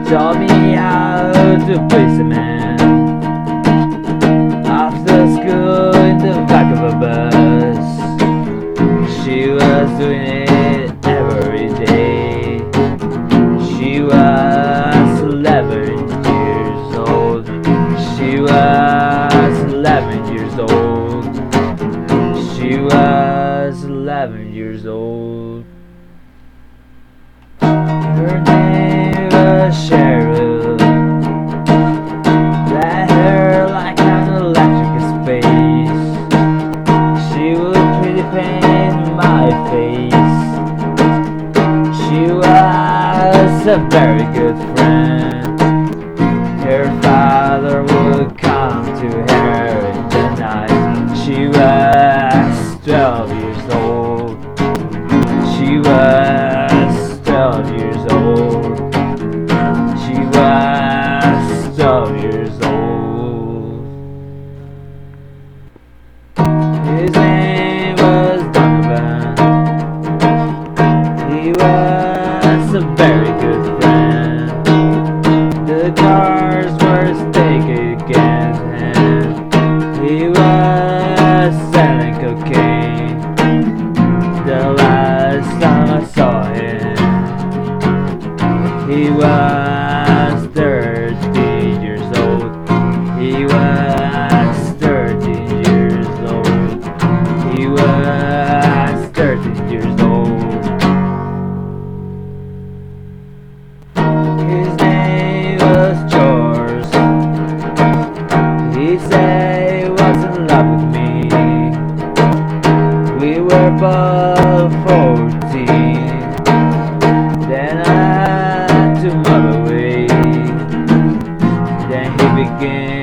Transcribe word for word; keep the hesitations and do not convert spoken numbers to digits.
taught me how to play cement. After school in the back of a bus, she was doing it every day. She was eleven years old. She was eleven years old. She was eleven years old. Her name was Cheryl. That hair like an electric space. She would pretty paint my face. She was a very good friend. Her father would come to her in the night. She was twelve years old. She was twelve years old. She was twelve years old. His name was Donovan. He was a very good friend. The cars were stacked against him. He was selling cocaine. The last time I saw him, he was thirteen years old. He was thirteen years old. He was thirteen years old. His name was George. He said he was in love with me. We were both fourteen. Then I had to move away. Then he began